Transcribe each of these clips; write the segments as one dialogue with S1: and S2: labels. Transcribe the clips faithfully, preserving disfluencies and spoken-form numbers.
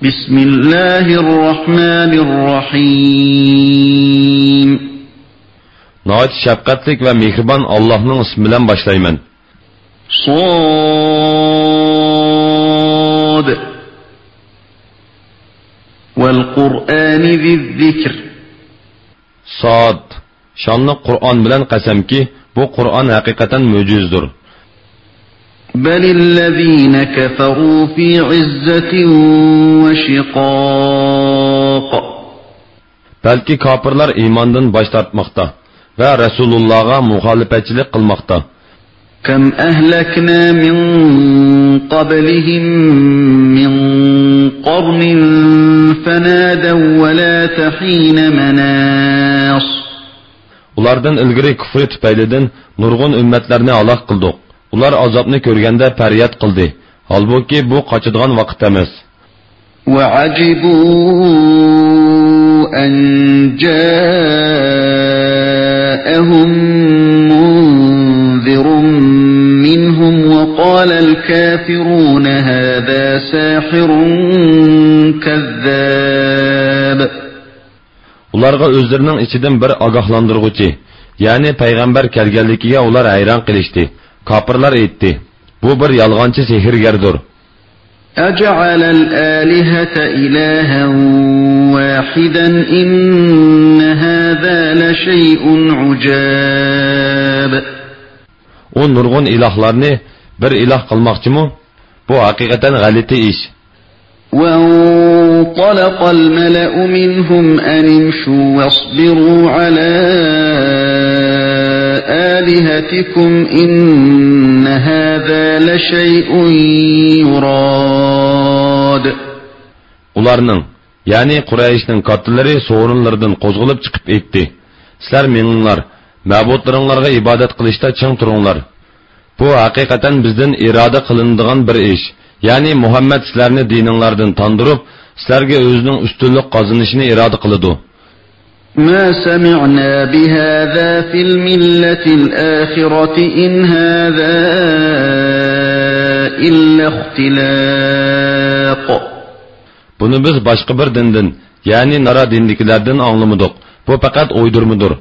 S1: Bismillahirrahmanirrahim.
S2: Nəhayət şəfqətlik və mehriban Allah'ın ismi ilə başlayman.
S1: Sad vel Qur'ani ziz-zikr.
S2: Sad. Şanlı Qur'an bilan qasamki, bu Qur'an haqiqatan mo'jizdir.
S1: Belillezine keferu fi izzetin ve şiqaq.
S2: Balki kafirlar imandan baş tortmoqda ve Resulullah'a muhalifetçilik qilmoqda.
S1: Kam ahlakna min qablihim min qarnin fanadaw ve la tahina manas.
S2: Ulardan ilgiri küfrü tüpeylidən nurgun ümmetlerini alaq qıldık. Ular azabını görgəndə fəryad qıldı. Halbuki bu qaçıdığan vaqt emas.
S1: وَعَجِبُوا أَنْ جَاءَهُمْ مُنذِرٌ مِّنْهُمْ وَقَالَ الْكَافِرُونَ هَذَا سَاحِرٌ كَذَّابٌ.
S2: Ularga özlerinin içinden bir agahlandırğıcı, yani peygamber kelgenligiga ular hayran qilishdi. Kafirlar aytdi: bu bir yalğancı sehirgardır.
S1: أَجَعَلَ الْآلِهَةَ إِلَٰهًا وَاحِدًا إِنَّ هَذَا لَشَيْءٌ عُجَابٌ.
S2: O nurgun ilahlarını bir ilah qılmaqçımı? Bu hakikaten galiti iş.
S1: وَانطَلَقَ الْمَلَأُ مِنْهُمْ أَنِ امْشُوا وَاصْبِرُوا عَلَى آلِهَتِكُمْ إِنَّ هَذَا لَشَيْءٌ يُرَادُ.
S2: Ularning, yani Qurayshning kattaları sorunlardan qo'zg'alib chiqib etdi. Sizlar meninglar, ma'budlaringlarga ibodat qilishda ching turinglar. Bu haqiqatan bizdan iroda qilinadigan bir ish. Yani Muhammed sizlarni dininglardan tandırıp, sizlarga o'zining ustunlik qozonishini iroda qiladi.
S1: ما سمعنا بهذا في الملة الآخرة إن هذا إلا اختلاق.
S2: Bunu biz başka bir dinden, yani nara dindikilerden anlamadık. Bu fakat uydurmudur.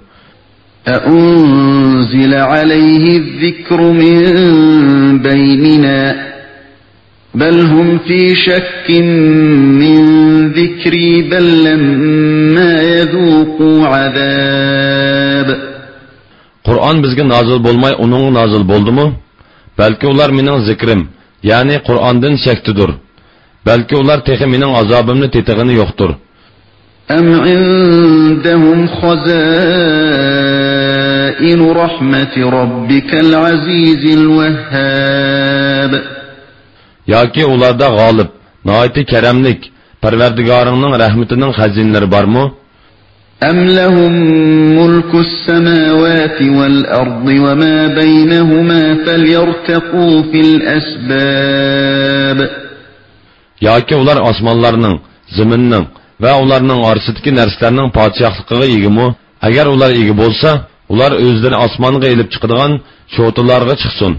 S1: أأنزل عليه الذكر من بيننا بل هم في شك من ذكري بل لما يذوقوا عذاب.
S2: Kur'an bizge nazil bolmay onun nazil boldu mu? Belki ular mening zikrim, yani Kur'an'dan şektidir. Belki ular tehi mening azabımni tetigini yoktur.
S1: أم عندهم خزائن رحمة ربك العزيز الوهاب.
S2: Yoki ularda g'olib, nihoyatda karamlik, Parvardigoringning rahmatining xazinalari bormi?
S1: أم لهم ملك السماوات والأرض وما بينهما فليرتقوا في الأسباب.
S2: Yoki ular osmonlarning, zaminning va ularning orasidagi narsalarning podshohligiga egimi? Agar ular ega bo'lsa, ular o'zlari osmonga elib chiqadigan sho'tilarga chiqsin.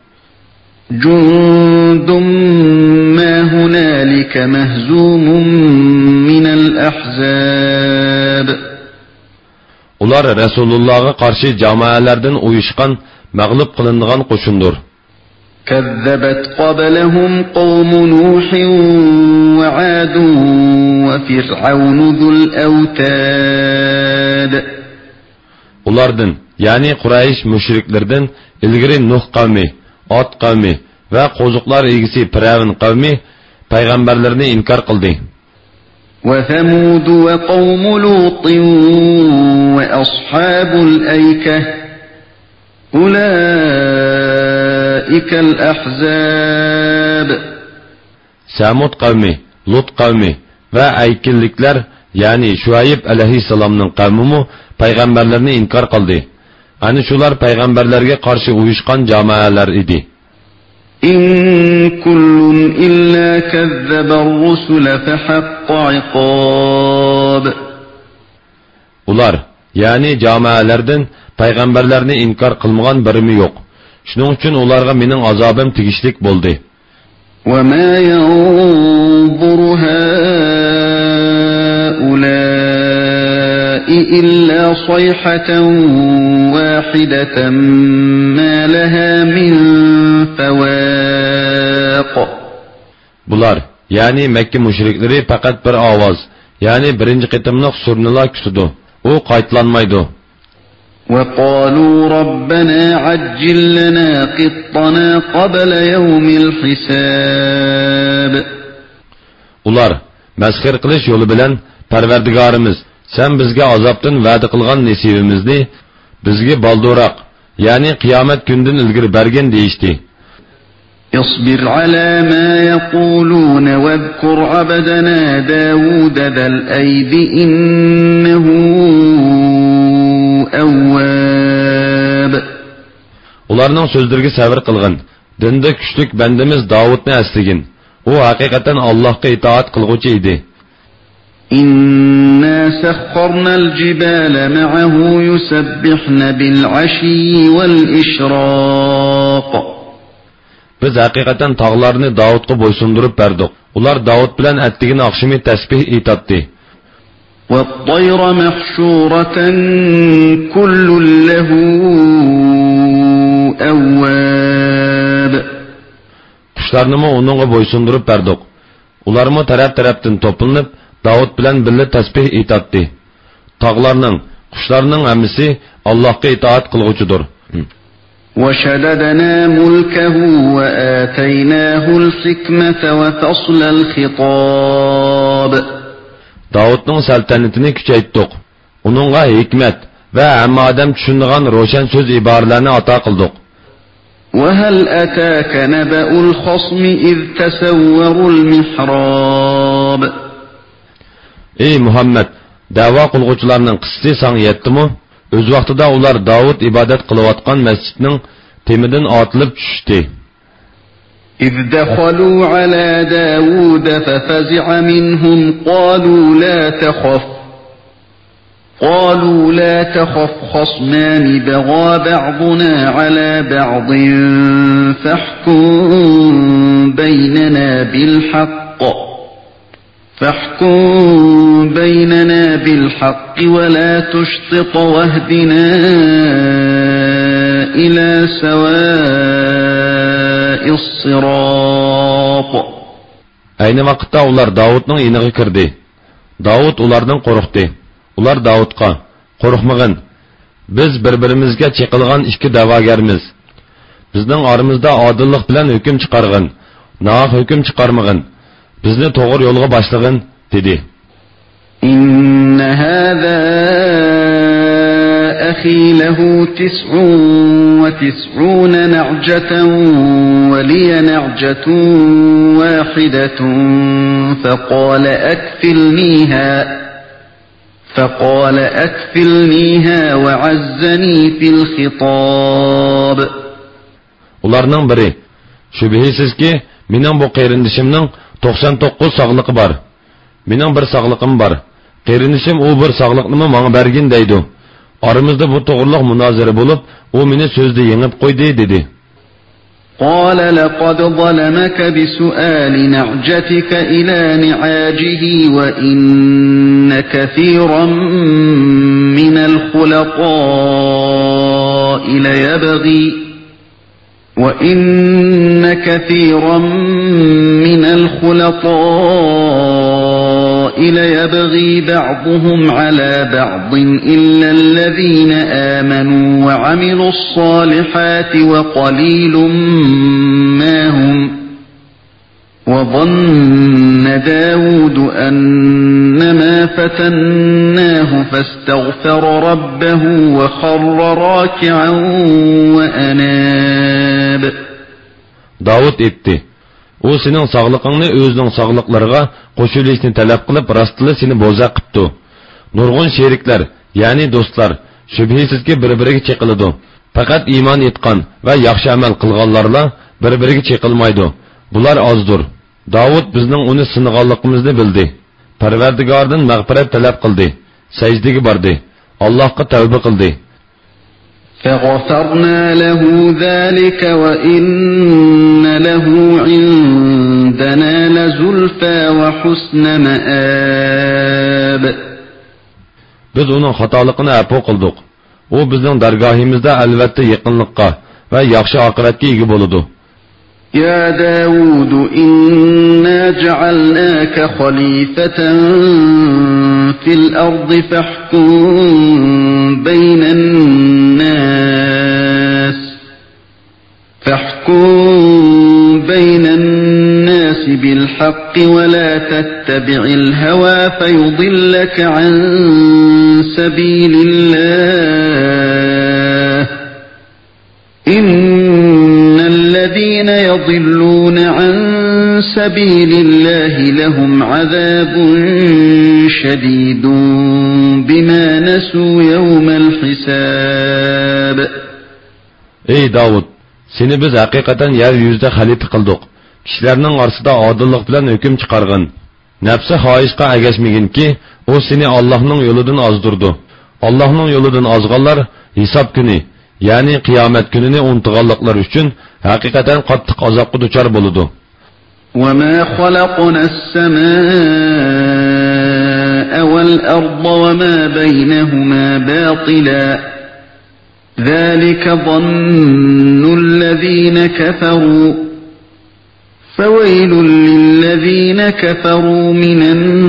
S1: جند ما هنالك مهزوم من الأحزاب.
S2: Ular Resulullah'a karşı cemaatlerden uyuşkan, mağlup kılındıgan qo'shindir.
S1: كذبت قبلهم قوم نوح وعاد وفرعون ذو الأوتاد.
S2: Ulardan, yani Quraysh müşriklerden ilgiri Nuh kavmi, Ad kavmi ve qo'ziqlar egisi Firavun kavmi peygamberlerini inkar qildi.
S1: وثمود وقوم لوط وأصحاب الأيكة أولئك الأحزاب. Samud kavmi, Lut kavmi ve Aykillikler, yani Şuayb aleyhisselam'nın kavmi peygamberlerini inkar qildi. Ani şular peygamberlerge karşı uyuşkan cemaatler idi. إن كل إلا كذب الرسل فحق عقاب.
S2: Ular, yani cemaatlerden peygamberlerini inkar kılmagan birimi yok. Şunun için ularga mening azabım tigişlik boldu.
S1: وما ينظر هؤلاء إلا صيحة واحدة ما لها من فواق.
S2: Bular, yani Mekke müşrikleri fakat bir avaz, yani birinci qitimliq surnila küsüdü. O qaytlanmaydı.
S1: وَقَالُوا رَبَّنَا عَجِّلْ لَنَا قِطَّنَا قَبْلَ يَوْمِ الْحِسَابِ.
S2: Ular, məsxir qilish yolu bilan Parvardigarimiz, sen bizga azobdan va'da qilgan nasibimizni bizga balduroq, ya'ni qiyomat kundan ilgari bergin deyishdi.
S1: اصبر على ما يقولون واذكر عبدنا داود ذا الأيد إنه أواب.
S2: Ularning so'zlariga sabr qilgin. Dinda kuchlik bandamiz Davudni asligin. U haqiqatan Allohga itoat qilguvchi edi.
S1: إنا سخرنا الجبال معه يسبحن بالعشي والإشراق.
S2: Biz haqiqatan tog'larni Davudga bo'ysundirib berdik. Ular Davud bilan attigini oqshimi tasbih aytdi.
S1: وَالطَّيْرَ مَحْشُورَةً كُلٌّ لَهُ أَوَّابٌ.
S2: Qushlarni mo onunğa bo'ysundirib berdik. Ularmo taraf-tarafdan to'planib Davud bilan birga tasbih aytdi. Tog'larning, qushlarning hammasi Allohga itoat qilguvchidir.
S1: وَشَدَدْنَا مُلْكَهُ وَآتَيْنَاهُ الْحِكْمَةَ وَفَصْلَ الْخِطَابِ.
S2: Davudning saltanatini kuchaytdik. Uningga hikmat va hamma odam tushunadigan ro'shan so'z iboralarni ato qildik.
S1: وَهَلْ أَتَاكَ نَبَأُ الْخَصْمِ إِذْ تَسَوَّرُوا الْمِحْرَابَ. Ey
S2: Muhammed, da'vo qilguvchilarning qissasi sana yetdimi? Öz vaqtida ular Davud ibodat qilayotgan masjidning temidan otilib tushdi.
S1: إِذْ دَخَلُوا عَلَى دَاوُودَ فَفَزِعَ مِنْهُمْ قَالُوا لَا تَخَفْ قَالُوا لَا تَخَفْ خَصْمَانِ بَغَى بَعْضُنَا عَلَى بَعْضٍ فَاحْكُم بَيْنَنَا بِالْحَقِّ فاحكم بيننا بالحق ولا تشطط واهدنا إلى سواء الصراط.
S2: Ayni vaqtda ular Davudning iniga kirdi. Davud ulardan qo'rqdi. Ular Davudga: "Qo'rqmagin. Biz bir-birimizga cheqilgan ikki da'vogarmiz. Bizning oramizda odillik bilan hukm chiqargin, nohaq hukm chiqarmagin. Bizni to'g'ri yo'lga boshlagin" dedi.
S1: إن هذا أخي له تسع وتسعون نعجة ولي نعجة واحدة فقال أكفلنيها فقال أكفلنيها وعزني في الخطاب.
S2: Ularning biri, shubhisizki, mening bu qayrindishimning to'qson to'qqiz sog'liqi bor. Mening bir sog'liqim bor. Qayrindishim u bir sog'liqni menga bergin deydi. Aramizda bu to'g'riliq munozara bo'lib, u meni so'zda yengib qo'ydi dedi.
S1: قال لقد ظلمك بسؤال نعجتك إلى نعاجه وإن كثيرا من الخلطاء ليبغي وَإِنَّ كَثِيرًا مِنَ الْخُلَطَاءِ لَيَبْغِي بَعْضُهُمْ عَلَى بَعْضٍ إِلَّا الَّذِينَ آمَنُوا وَعَمِلُوا الصَّالِحَاتِ وَقَلِيلٌ مَا هُمْ وَظَنَّ دَاوُودُ أَنَّمَا فَتَنَّاهُ فَاسْتَغْفَرَ رَبَّهُ وَخَرَّ رَاكِعًا وَأَنَابَ.
S2: Davud etti. O senin sağlıqını özünün sağlıqlarına qoşulishni talab qilib, rastlı seni boza qipti. Nurg'un sheriklar, yani dostlar, shubhisizki bir-biriga cheqiladi. Faqat iymon etgan va yaxshi amal qilganlarla bir-biriga cheqilmaydi. Bular ozdir. Davud bizning uni sinaganligimizni bildi. Parvardigordan mag'firat talab qildi. Sajdaga bordi. Allohga tavba qildi.
S1: فَغَفَرْنَا لَهُ ذَلِكَ وَإِنَّ لَهُ عِندَنَا لَزُلْفَى وَحُسْنَ مَآبٍ.
S2: biz uning xatoligini afo qildik. U bizning dargohimizda albatta yaqinlikqa va yaxshi oqibatga ega bo'ladi.
S1: يا داود إنا جعلناك خليفة في الأرض فاحكم بين الناس فاحكم بين الناس بالحق ولا تتبع الهوى فيضلك عن سبيل الله إن الذين يضلون عن سبيل الله لهم عذاب شديد بما نسوا يوم الحساب.
S2: Ey Davud, seni biz haqiqatan yer yuzida xalifa qildik. Kishilarning orasida odillik bilan hukm chiqargan. Nafsi xohishga agashmaginki, u seni Allohning yo'lidan ozdirdi. Allohning yo'lidan ozganlar hisob kuni, ya'ni qiyomat kunini unutganliklar uchun haqiqatan qattiq azobga duchor bo'ladi.
S1: وَمَا خَلَقْنَا السَّمَاءَ وَالْأَرْضَ وَمَا بَيْنَهُمَا بَاطِلًا ذَلِكَ ظَنُّ الَّذِينَ كَفَرُوا فَوَيْلٌ لِلَّذِينَ كَفَرُوا مِنَ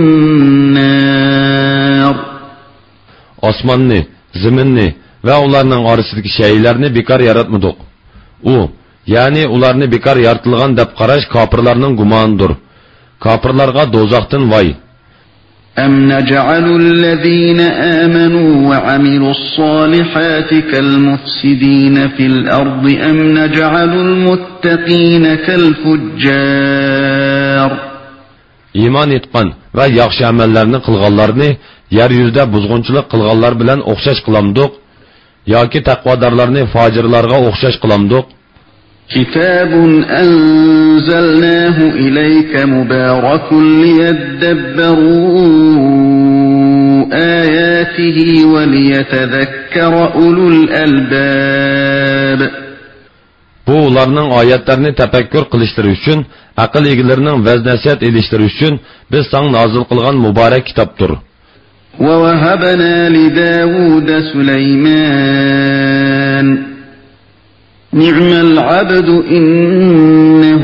S1: النَّارِ.
S2: Osmanni, zaminni ve onlarning orasidagi shaylarni bekor yaratmadik. U, ya'ni ularni bekor yaratilgan deb qarash kofirlarning gumonidir. Kofirlarga do'zaxdan voy.
S1: أَمْ نَجْعَلُ الَّذِينَ آمَنُوا وَعَمِلُوا الصَّالِحَاتِ كَالْمُفْسِدِينَ فِي الْأَرْضِ أَمْ نَجْعَلُ الْمُتَّقِينَ كَالْفُجَّارِ.
S2: İman etgan ve yaxshi amallarni qilganlarni yer yuzida buzg'unchilik qilganlar bilan o'xshash qilamdik yoki taqvodorlarni fojirlarga o'xshash qilamdik.
S1: كتاب أنزلناه إليك مبارك ليدبروا آياته وليتذكر أولو الألباب.
S2: Bu ularning oyatlarini tafakkur qilishlari uchun, aql egalarining vaz-nasihat elishlari uchun biz sang nozil qilgan muborak kitobdir.
S1: وَوَهَبْنَا لِدَاوُودَ سُلَيْمَانَ نِعْمَ الْعَبْدُ إِنَّهُ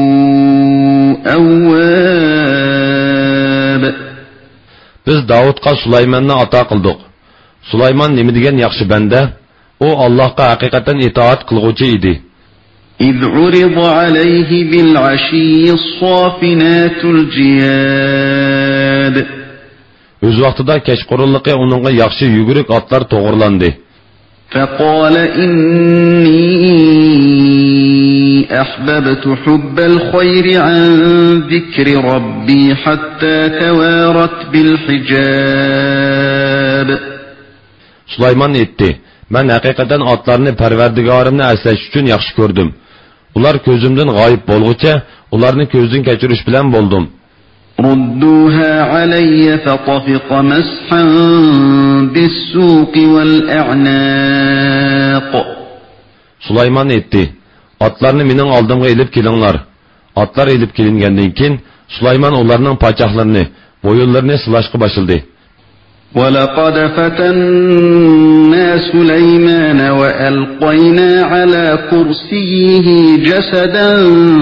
S1: أَوَّابٌ.
S2: Biz Davudga Sulaymonni ato qildik. Sulaymon nima degan yaxshi banda? U Allohga haqiqatan itoat qilguvchi edi.
S1: إِذْ عُرِضَ عَلَيْهِ بِالْعَشِيِّ الصَّافِنَاتُ الْجِيَادُ.
S2: Öz vaqtida kechqurunliqi uningga yaxshi yugurik otlar to'g'irlandi.
S1: فَقَالَ إِنِّي أَحْبَبْتُ حُبَّ الْخَيْرِ عَنْ ذِكْرِ رَبِّي حَتَّى تَوَارَتْ بِالْحِجَابِ.
S2: Sulaymon aytdi: "Men haqiqatan otlarni Parvardigorimni aslash uchun yaxshi ko'rdim. Ular ko'zimdan g'oyib bo'lguncha, ularni ko'zdan kechirish bilan bo'ldim."
S1: رُدُّوهَا عَلَيَّ فَطَفِقَ مَسْحًا بِالسُّوقِ وَالْأَعْنَاقِ.
S2: Sulaymon aytdi: "Otlarni mening oldimga elib kelinglar." Otlar elib kelingandan keyin Sulaymon ularning pochoqlarini, bo'yinlarini silashga boshladi.
S1: وَلَقَدْ فَتَنَّا سُلَيْمَانَ وَأَلْقَيْنَا عَلَى كُرْسِيِّهِ جَسَدًا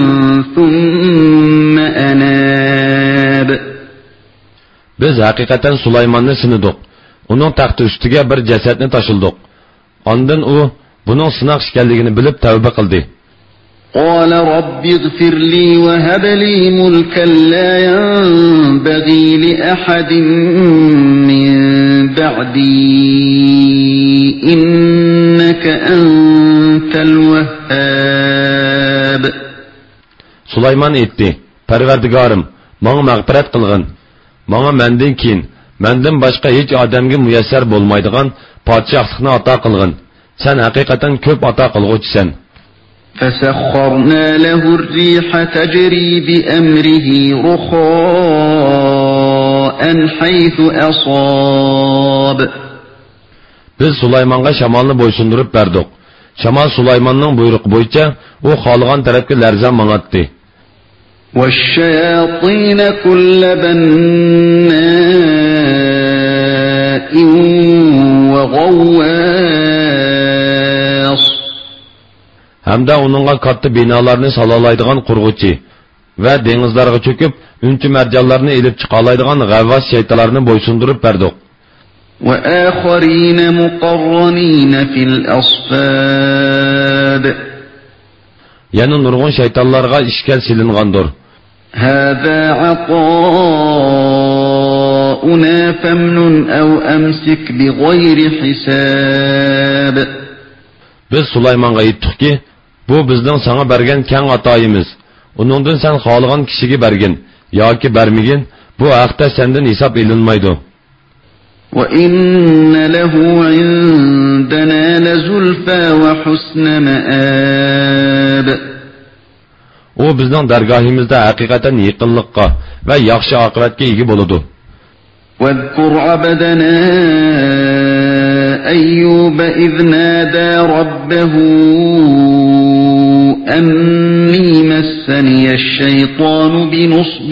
S1: ثُمَّ أَنَابَ.
S2: Biz haqiqatan Sulaymonni sinadik. Uning taxti ustiga bir jasadni tashildik. Ondan u buning sinoq ekanligini bilib tavba qildi.
S1: قال رب اغفر لي وهب لي ملكا لا ينبغي لأحد من بعدي إنك أنت الوهاب.
S2: Sulaymon aytdi: "Parvardigorim, menga mag'firat qilgin. Menga mendan keyin, mendan boshqa hech odamga muyassar bo'lmaydigan podshohlikni ato qilgin. Sen haqiqatan ko'p ato qilguvchisan."
S1: فَسَخَّرْنَا لَهُ الرِّيحَ تَجْرِي بِأَمْرِهِ رُخَاءً حَيْثُ أَصَابَ.
S2: Biz Sulaymonga shamolni bo'ysundurib berdik. Shamol Sulaymonning buyrug'i bo'yicha u xohlagan tarafga larzan mang'atdi.
S1: وَالشَّيَاطِينَ كُلَّ بَنَّاءٍ
S2: hamda uningga katta binolarni salolaydigan qurg'uchi va dengizlarga cho'kib unchi marjonlarni elib chiqa oladigan g'avvos shaytonlarni bo'ysundirib berdik.
S1: وآخرين مقرنين في الأصفاد
S2: yana nurg'un shaytonlarga ishkal silingandir.
S1: هذا عطاؤنا فامنن أو أمسك بغير حساب.
S2: Biz Sulaymonga aytdikki, bu bizning sana bergan keng atoyimiz. Uningdan sen xohlagan kishiga bergin yoki bermagin, bu haqda sendan hisob elinmaydi.
S1: وَإِنَّ لَهُ عِندَنَا لَزُلْفَى وَحُسْنَ مَآبٍ.
S2: O bizning dargohimizda haqiqatan yaqinlikqa va yaxshi oqibatga ega bo'ladi.
S1: وَاذْكُرْ عَبْدَنَا أَيُّوبَ إِذْ نَادَى رَبَّهُ أَنِّي مَسَّنِيَ الشَّيْطَانُ بِنُصْبٍ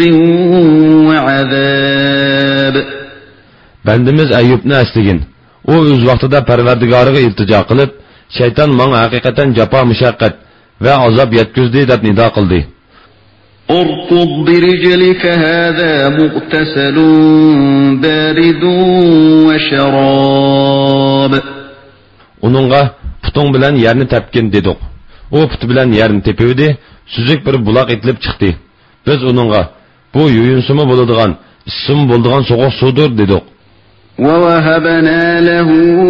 S1: وَعَذَابٍ. Bandimiz Ayyubni asligin. O o'z vaqtida Parvardigoriga iltijo qilib, shayton menga haqiqatan jafo mushaqqat va azob yetkazdi deb nido qildi. Urqud birijlika hada mughtasalun baridun va sharob. Uningga putung bilan yerni tepkin dedik. O puti bilan yerni tepivdi, suzuk bir buloq etilib chiqdi. Biz uningga bu yuyinsimi bo'ladigan, issim bo'ladigan so'g'uq suvdir dedik. وَوَهَبْنَا لَهُ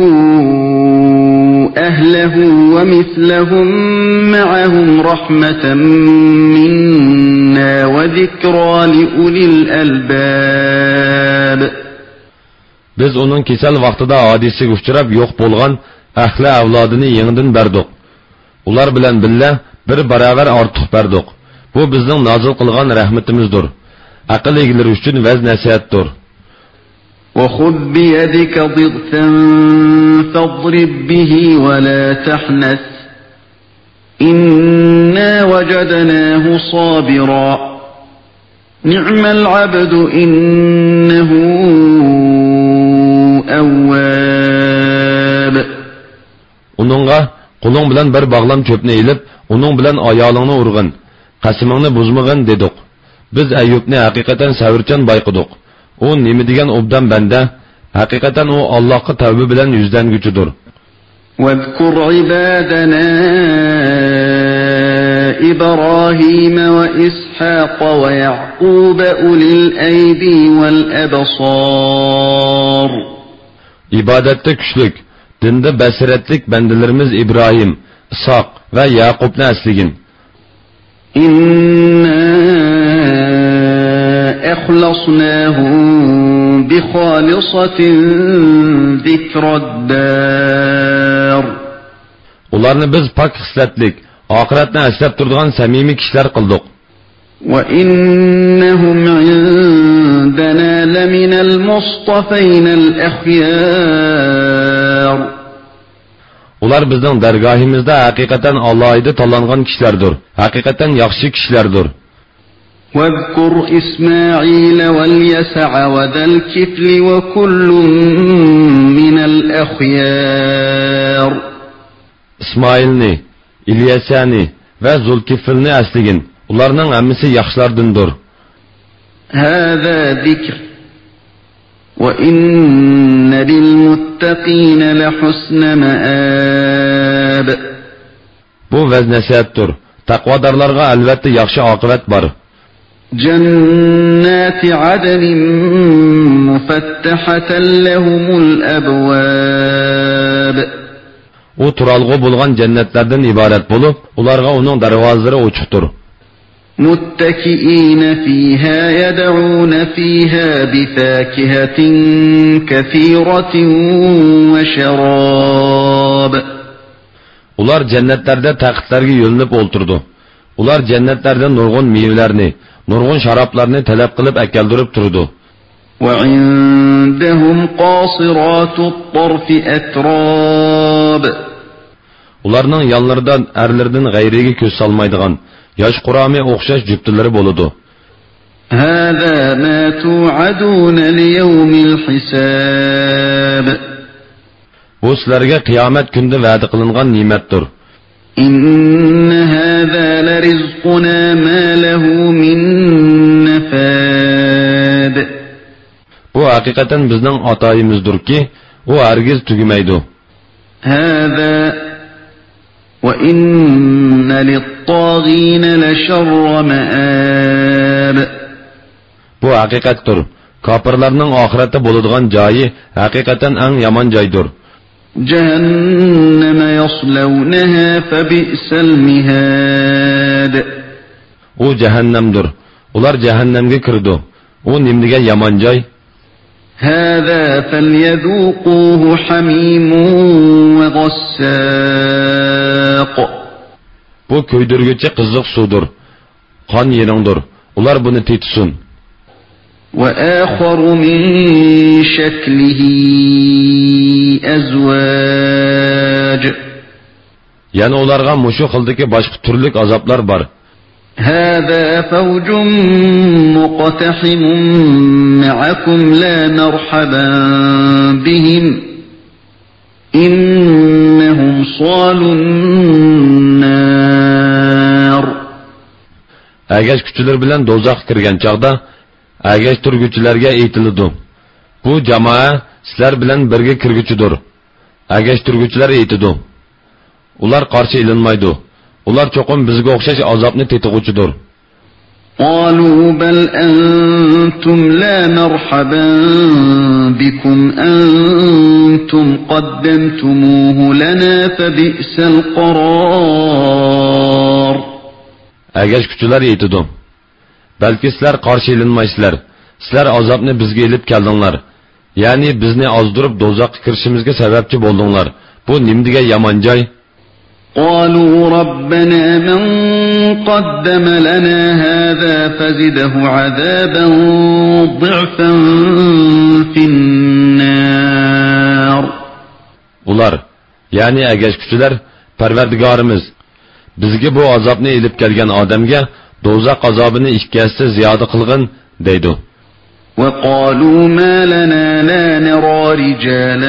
S1: أَهْلَهُ وَمِثْلَهُمْ مَعَهُمْ رَحْمَةً مِنَّا وَذِكْرَى لِأُولِي الْأَلْبَابِ. Biz onun kesel vaqtida hadisiga uchrab yo'q bo'lgan ahli avlodini yengidan berdik. Ular bilan billa bir baravar ortiq berdik. Bu bizning nozil qilgan rahmatimizdir. Aql egalari uchun vaz nasihatdir. وَخُذْ بِيَدِكَ ضِغْثًا فَاضْرِبْ بِهِ وَلَا تَحْنَثْ إِنَّا وَجَدْنَاهُ صَابِرًا نِعْمَ الْعَبْدُ إِنَّهُ أَوَّابٌ. Onunğa qulun bilan bir bağlam çöpni elib, onun bilan ayolingni urg'in, qasimingni buzmag'in dedik. Biz Ayyubni haqiqatan savrchan bayqidik. O nima degan obdan banda, haqiqatan o Allohga tavba bilan yuzlanguchidir. وَاذْكُرْ عِبَادَنَا إِبْرَاهِيمَ وَإِسْحَاقَ وَيَعْقُوبَ أُولِي الْأَيْدِي وَالْأَبْصَارِ. İbadette güçlük, dinde basiretlik bendelerimiz İbrahim, İshak ve Yaqub'ni asligin. İnna أخلصناهم بخالصة ذكر الدار. Ularni biz pak xislatlik, oxiratni aslab turadigan samimiy kishilar qildik. وإنهم عندنا لمن المصطفين الأخيار. Ular bizning dargohimizda haqiqatan Allohga tanlangan kishilardir. Haqiqatan yaxshi kishilardir. وَاذْكُرْ إِسْمَاعِيلَ وَالْيَسَعَ وَذَا الْكِفْلِ وَكُلٌّ مِنَ الْأَخْيَارِ. İsmailni, İlyasani ve Zulkifilni asligin. Ularning hammasi yaxshilardandir. هَذَا ذِكْرٌ وَإِنَّ لِلْمُتَّقِينَ لَحُسْنَ مَآبٍ. Bu vaz nasihatdir. Taqvodorlarga albatta yaxshi oqibat bor. جنات عدن مفتحة لهم الأبواب. O turalgı bulgan cennetlerden ibaret bulup, ularga onun darvazları uçuktur. متكئين فيها يدعون فيها بفاكهة كثيرة وشراب. Ular cennetlerde taxtlarga yo'linib o'ltirdi. Ular cennetlerden nurg'un meyvelerini, nurg'un sharoblarni talab qilib akeldirib turdi. وعندهم قاصرات الطرف أتراب. Ularning yanlardan erlerden g'ayriga ko'z solmaydigan yosh qurami o'xshash juftilari bo'ladi. هذا ما توعدون ليوم الحساب. Bu sizlarga qiyomat kunida va'da qilingan ne'matdir.
S3: إن هذا لرزقنا ما له من نفاد.
S2: Bu hakikaten bizning atayimizdir ki, o hergiz tügümeydi.
S3: هذا وإن للطاغين لشر مآب.
S2: Bu hakikattir. Kapırlarning ahirette buladigan joyi hakikaten en yaman joydir.
S3: جهنم يصلونها فبئس المهاد.
S2: O cehennemdir. Ular cehennemge kirdi. O nimdige yaman joy.
S3: هذا فليذوقوه حميم وغساق.
S2: Bu köydürgüçe kızık sudur. Kan yeningdir. Ular bunu tetsin.
S3: وآخر من شكله أزواج.
S2: Yani ularga muşu kıldaki başka türlük azaplar var.
S3: هذا فوج مقتحم معكم لا مرحبا بهم إنهم صالوا النار.
S2: Ägeç küçüler bilen dozaq kirgen çağda ägeç turgüçülerge eğitilidi. Bu jamoa sizler bilen birge kirgüçüdür. Ägeç turgüçüler eğitidi. Ular qarşı ilinmaydı. Ular çoqum bizge oxşaş azapni tetig'uchidir.
S3: قالوا بل أنتم لا مرحبا بكم أنتم قدمتموه لنا فبئس القرار.
S2: Ägeç küçüler eğitidi. Belki sizler qarşı ilinmaysizlar. Sizler azapni bizge elip keldinglar. Yani bizni azdırıp dozaqqa kirishimizga sababchi bo'ldinglar. Bu nimdige yaman joy?
S3: قالوا ربنا من قدم لنا هذا فزده عذابا ضعفا في النار.
S2: Ular, yani ägeç küçüler, Parvardigarimiz, bizge bu azapni elip kelgan odamga dozaq azobini ikki hassa ziyoda qilgin deydi.
S3: وقالوا ما لنا لا نرى رجالا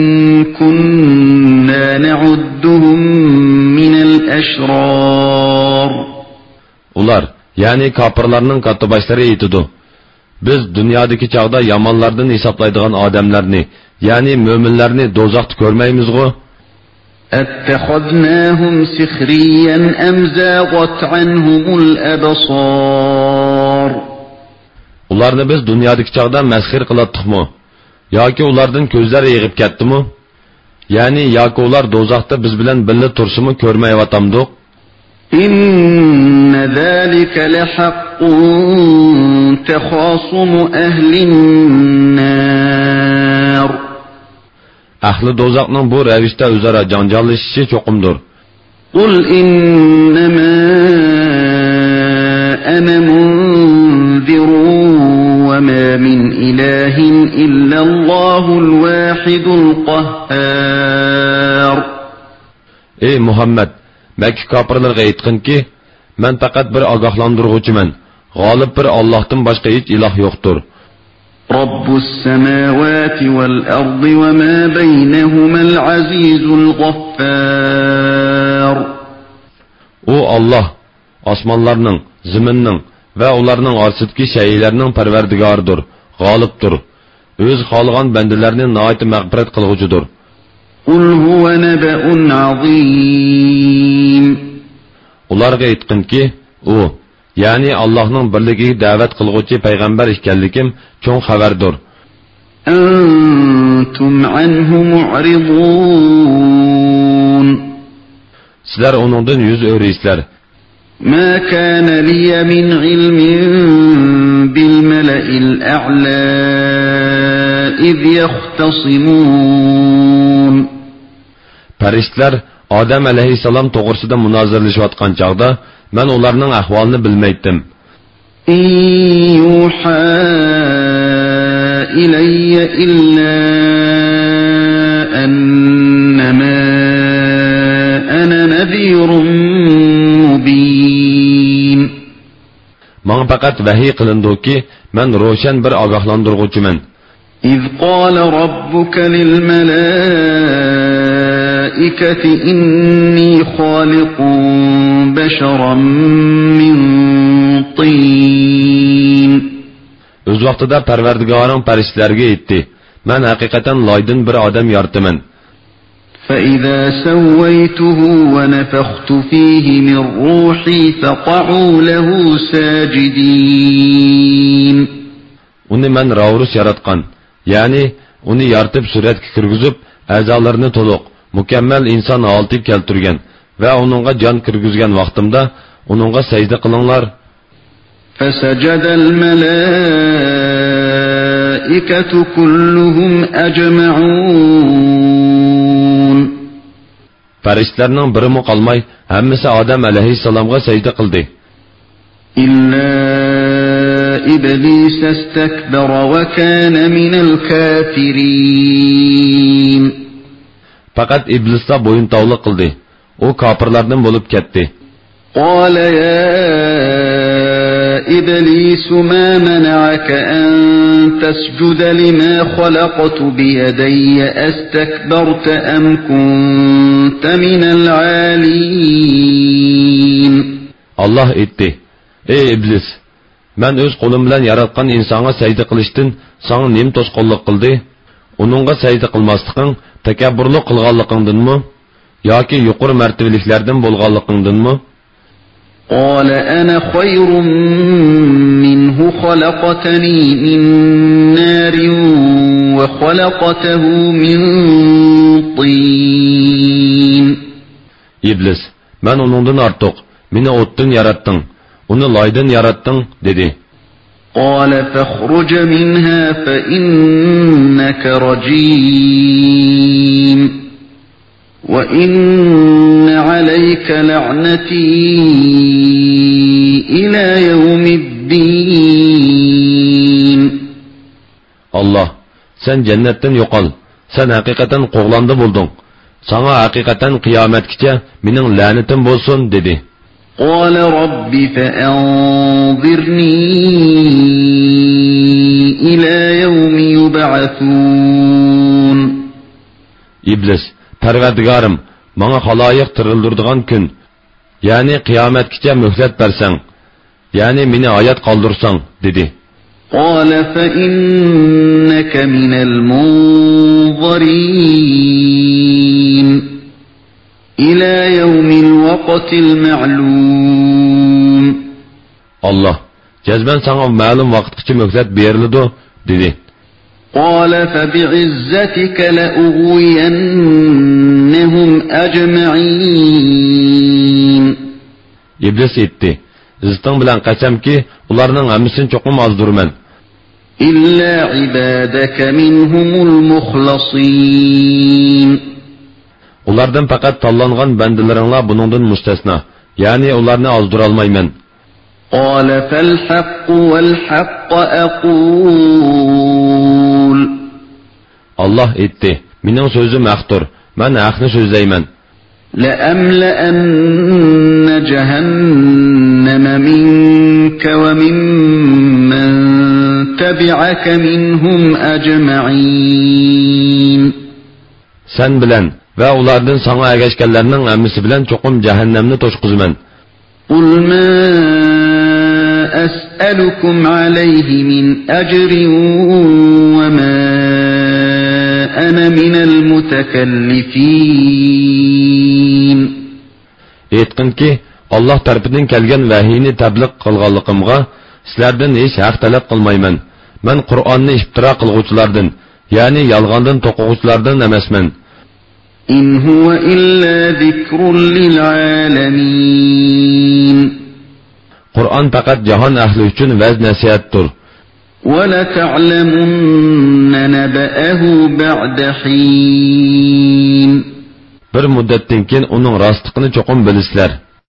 S3: كنا نعدهم من الأشرار.
S2: Ular, yani kapırlarının kattı başları eğitidu. Biz dünyadaki çağda yamanlardan hesaplaydıgan adamlarını, yani müminlerini dozaqta görmeyimiz go.
S3: أَتَّخَذْنَاهُمْ سِخْرِيًّا أَمْ زَاغَتْ عَنْهُمُ الْأَبْصَارُ.
S2: Ularni biz dunyodagi chaqda masxir qilatdikmi yoki ulardan ko'zlar yig'ib ketdimi? Ya'ni yoki ular do'zaxda biz bilan birga tursimi ko'rmayotgandik?
S3: İnne zalika lahaqqun takhasumu ahlin nar.
S2: Ahli do'zaxning bu ravishda o'zaro janjallashishi cho'qimdir.
S3: Qul innama ana munzirun wa ma min ilahin illa Allahul wahidul qahhar.
S2: Ey Muhammed, Makka kafirlarga aytqinki, men faqat bir ogohlantiruvchiman. G'olib bir Allohdan boshqa hech iloh yo'qdir.
S3: Rabbus samawati val ardi va ma baynahumal azizul g'affar.
S2: O Allah, osmonlarning, zaminning va ularning orasidagi shaylarning parvardigoridir, g'olibdir. O'z xohlagan bandalarni nihoyat mag'firat qilg'uchidir.
S3: Qul huwa naba'un azim.
S2: Ularga aytqinki, u, ya'ni Allohning birligiga da'vat qilguvchi payg'ambar ekanligim cho'ng xabardir.
S3: Antum anhu mu'ridun. Sizlar
S2: uningdan yuz o'raysizlar.
S3: Ma kana liya min ilmin bil mala'il a'la iz yaxtasimun.
S2: Farishtalar Odam alayhissalom to'g'risida munozirlashayotgan chaqda men ularning ahvolini bilmaydim.
S3: Yuha ilayya illa annama ana nadhirun mubin.
S2: Menga faqat vahiy qilindiki, men ro'shan bir ogohlantiruvchiman.
S3: İz qala rabbuka lil malaa الملائكة إني خالق بشرا من طين.
S2: Öz vaqtida Parvardigoring farishtalarga aytdi: "Men haqiqatan loydan bir odam yoritaman."
S3: فإذا سويته ونفخت فيه من روحي فقعوا له ساجدين.
S2: Uni men ravurus yaratgan, ya'ni uni yaratib suratga kirgizib, a'zolarini to'liq, mukammal inson holatiga keltirgan va uningga jon kirgizgan vaqtimda uningga sajda qilinglar.
S3: فسجد الملائكة كلهم أجمعون.
S2: Farishtalarning birimi qolmay, hammasi Odam alayhissalomga sajda qildi.
S3: إلا إبليس استكبر وكان من الكافرين.
S2: Faqat iblisda bo'yin tovliq qildi. U kofirlardan bo'lib ketdi.
S3: قال يا إبليس ما منعك أن تسجد لما خلقت بيدي أستكبرت أم كنت من العالين.
S2: Allah aytdi: "Ey iblis, men öz qo'lim bilan yaratgan insonga sajda qilishdan sana nim to'sqonlik qildi? Uningga sajda qilmasliging takabburlik qilganligingdanmi yoki yuqori martabaliklardan bo'lganligingdanmi?"
S3: قال أنا خير منه خلقتني من نار وخلقته من طين.
S2: İblis, men onundan artıq, meni otdan yarattın, onu laydan yarattın, dedi.
S3: قال فاخرج منها فإنك رجيم وإن عليك لعنتي إلى يوم الدين.
S2: Allah, sen cennetten yo'qol, sen haqiqatan qo'g'landi bo'lding. Sana haqiqatan qiyomatgacha mening la'natim bo'lsin, dedi.
S3: قال رب فأنظرني إلى يوم يبعثون.
S2: İblis, Parvardigorim, menga xaloyiq tirildirdigan kun, ya'ni qiyomatgacha muhlat bersang, ya'ni meni hayot qoldirsang, dedi.
S3: قال فإنك من المنظرين إلى يوم الوقت المعلوم.
S2: Allah, cezben sana ma'lum vaqtgacha muhlat beriladi, dedi.
S3: قال فبعزتك لأغوينهم أجمعين.
S2: İblis aytdi: "Iziting bilan qasamki, ularning hammasini cho'qim ozdurman.
S3: إلا عبادك منهم المخلصين.
S2: Ulardan faqat tanlangan bandalaringlar buningdan mustasno, ya'ni ularni ozdira olmayman."
S3: قال فالحق والحق أقول.
S2: Allah aytdi: "Mening so'zim haqdir, men haqni so'zlayman.
S3: لأملأن جهنم منك وممن تبعك منهم أجمعين.
S2: Sen bilan va ulardan sana ergashganlarning hammasi bilan cho'qim jahannamni to'shqizaman."
S3: قل ما أسألكم عليه من أجر وما أنا من المتكلفين.
S2: Aytqinki, Allah tarafidan kelgan vahiyni tabliq qilganligimga sizlardan hech haq talab qilmayman. Men Qur'onni iftiro qilguvchilardan, ya'ni yolg'ondan to'quvchilardan emasman.
S3: إن هو إلا ذكر للعالمين.
S2: Qur'on faqat jahon ahli uchun vaz nasihatdir.
S3: وَلَتَعْلَمُنَّ نَبَأَهُ بَعْدَ حِينٍ.
S2: Bir muddatdan keyin uning rostligini cho'qim bilasizlar.